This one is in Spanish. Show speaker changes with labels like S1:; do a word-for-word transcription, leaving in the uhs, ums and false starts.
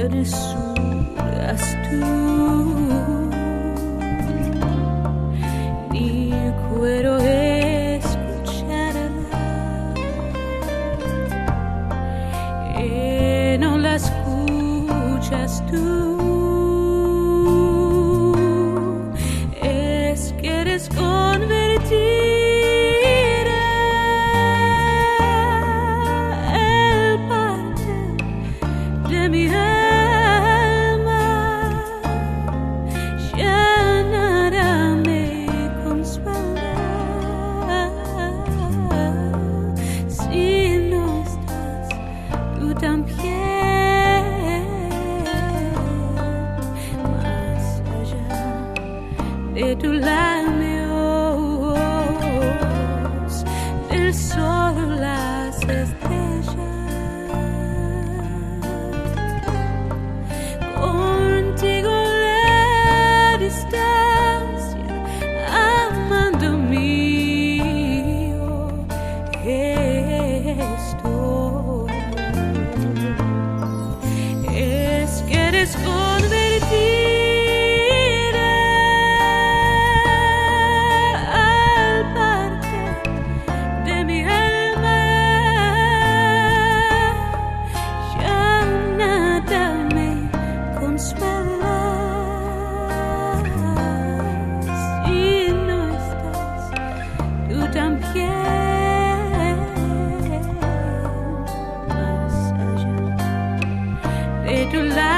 S1: del sur has tú. Ni quiero escucharla, y no la escuchas tú. Es que eres convertida el parte de mi alma, ya nada me consuela si no estás tú también, más allá de tu labios, del sol, las estrellas. Contigo la distancia, amando mío, estoy. Es que eres convertida al parte de mi alma, ya nada me consuela si no estás tú también, más allá de tu lado.